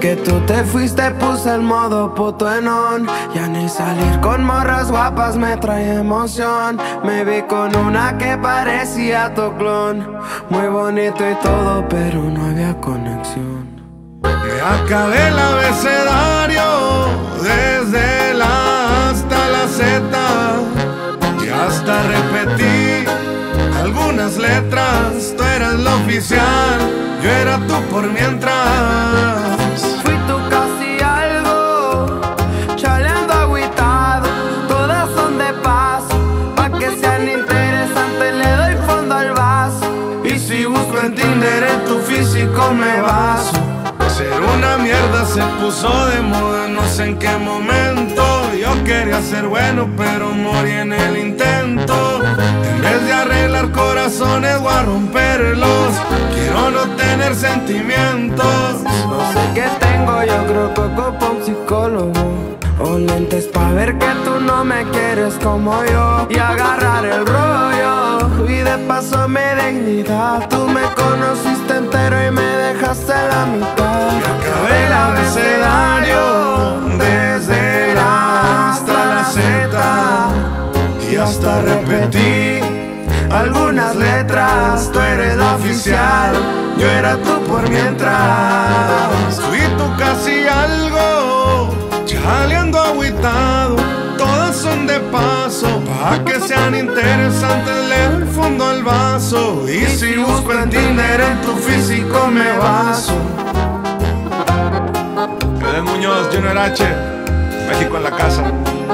que tú te fuiste puse el modo puto en on. Ya ni salir con morras guapas me trae emoción. Me vi con una que parecía tu clon. Muy bonito y todo, pero no había conexión. Me acabé el abecedario desde la A hasta la Z, y hasta repetí algunas letras. Tú eras la oficial, yo era tú por mientras. Fui tú casi algo, chaleando agüitado. Todas son de paso, pa' que sean interesantes le doy fondo al vaso. Y si busco en Tinder en tu físico me baso. Ser una mierda se puso de moda, no sé en qué momento. Yo quería ser bueno, pero morí en el intento. En vez de arreglar corazones voy a romperlos. Quiero no tener sentimientos. No sé qué tengo, yo creo que ocupo un psicólogo. O lentes pa' ver que tú no me quieres como yo. Y agarrar el rollo, y de paso mi dignidad. Tú me conociste entero y me dejaste la mitad. Me acabé el abecedario desde la A hasta la Z, y hasta repetí algunas letras. Tú eres la oficial, yo era tú por mientras. Fui tú casi algo, chaleando agüitado. Todas son de paso, pa' que sean interesantes le doy fondo al vaso. Y si busco en Tinder en tu físico me baso. Fidel Muñoz, Junior H, México en la casa.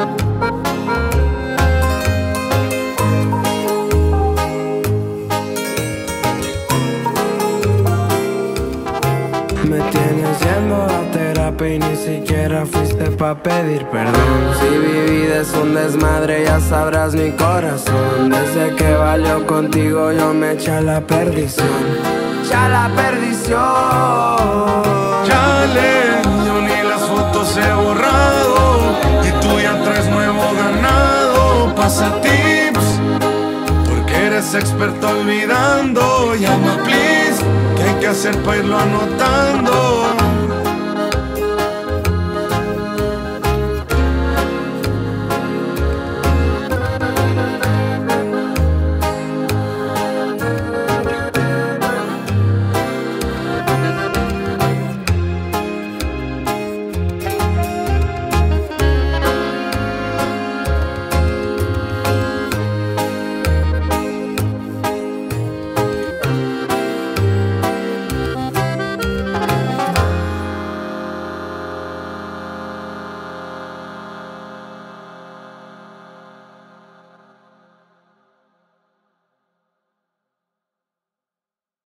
Me tienes yendo a terapia y ni siquiera fuiste pa' pedir perdón. Si mi vida es un desmadre ya sabrás mi corazón. Desde que valió contigo yo me eché a la perdición. Ya la perdición. Chale, yo ni las fotos he borrado, y tú ya traes nuevo ganado. Pasa tips, porque eres experto olvidando. Llama please, ¿qué hay que hacer para irlo anotando?